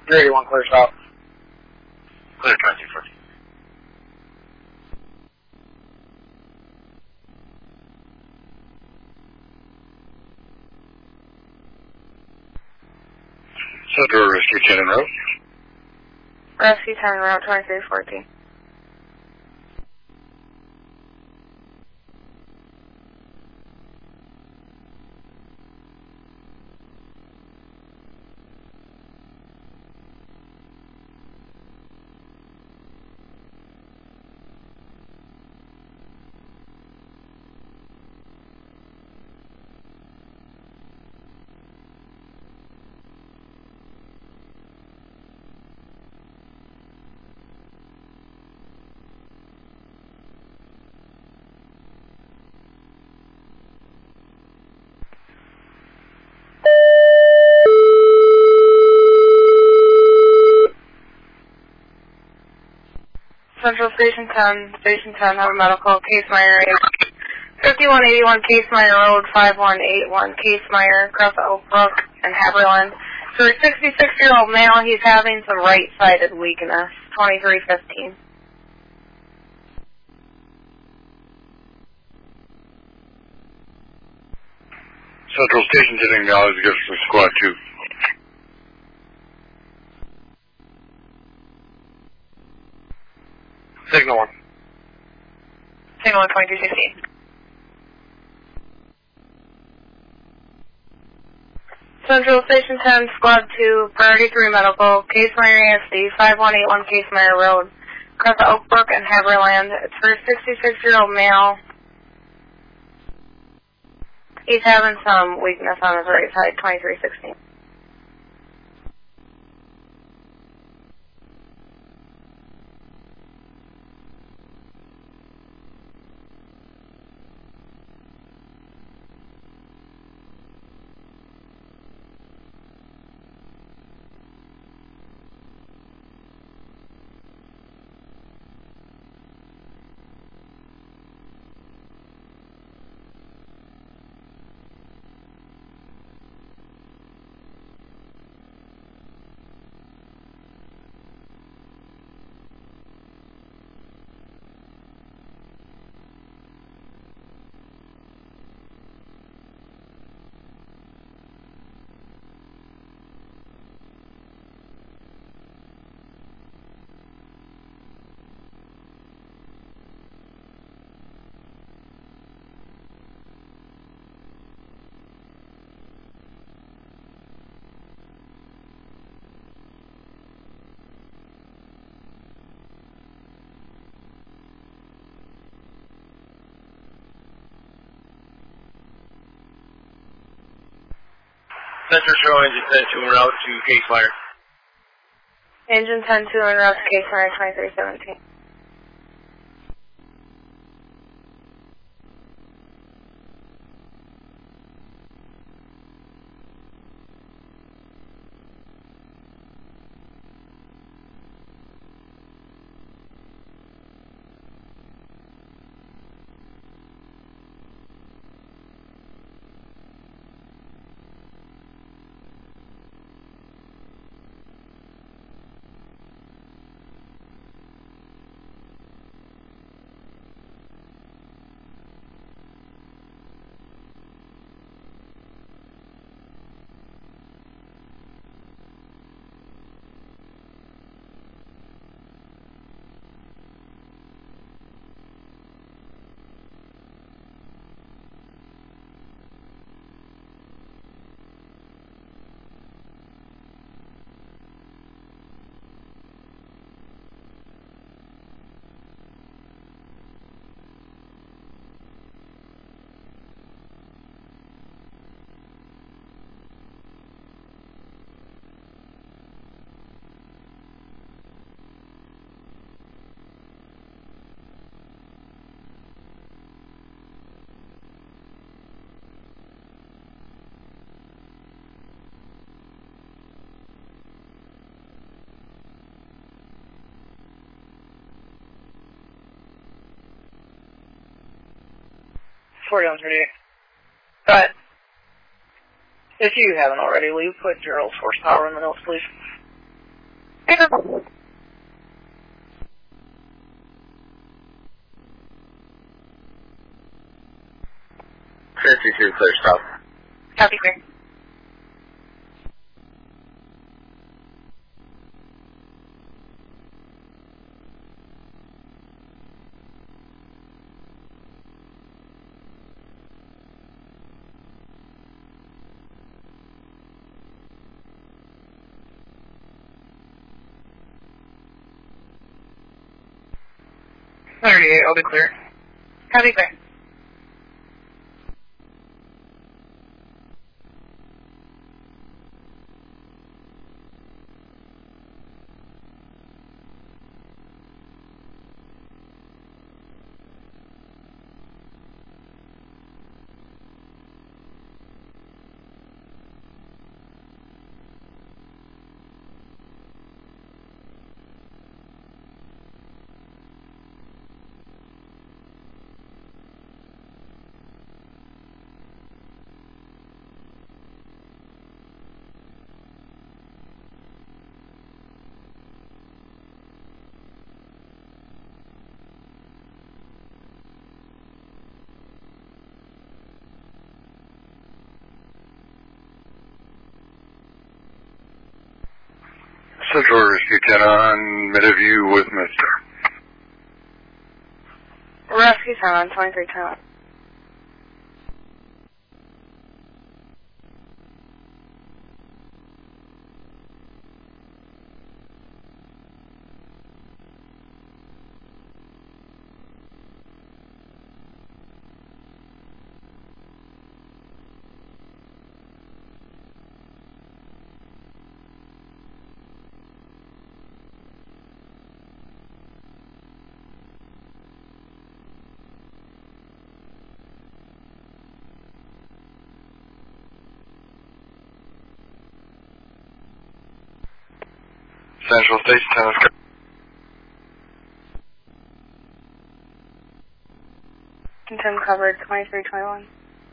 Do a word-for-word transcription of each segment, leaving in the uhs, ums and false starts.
three eighty-one, clear south. Clear, twenty-two fourteen. Central Rescue ten en route. Rescue ten en route, twenty-three fourteen. Central Station ten, Station ten, have a medical, Case Meyer, fifty-one eighty-one Case Meyer Road, five one eight one Case Meyer, across the Oak Brook and Haberland. For a sixty-six-year-old male, he's having some right-sided weakness, twenty-three fifteen. Central Station ten acknowledged, gives for squad two. Signal one. Signal one, twenty-three sixteen. Central Station ten, Squad two, Priority three Medical, Case Meyer A S D, five one eight one Case Meyer Road, across the Oak Brook and Haberland. It's for a sixty-six-year-old male. He's having some weakness on his right side, twenty-three sixteen. Central Show Engine ten two en route to Case Meyer. Engine ten two en route to Case Meyer, twenty-three seventeen. forty-one thirty-eight. Go ahead. If you haven't already, will you put Gerald's horsepower in the notes, please? fifty-two, clear stop. Copy, clear. thirty-eight, I'll be clear. Copy, clear. Central Rescue ten on Meadowview with Mister Rescue ten on twenty-three ten. Central Station ten is ten covered, twenty-three twenty-one.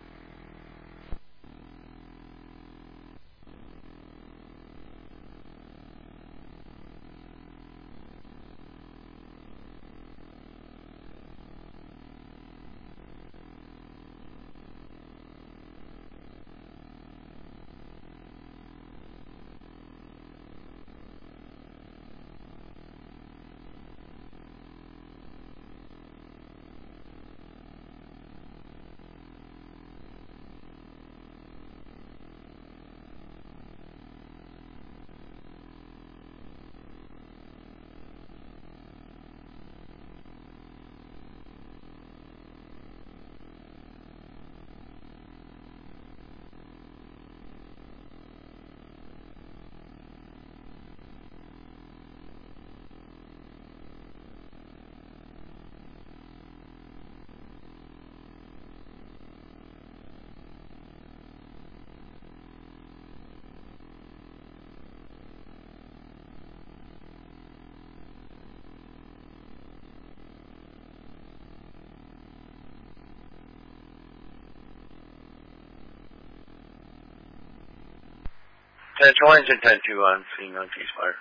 Central Engine ten two on scene on ceasefire.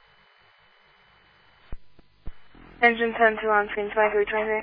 Engine ten two on scene twenty-three twenty-three.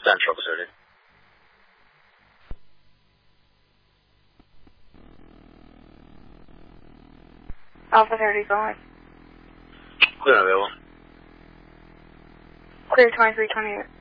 Central thirty. Alpha thirty, going. Clear and available. Clear twenty-three twenty-eight.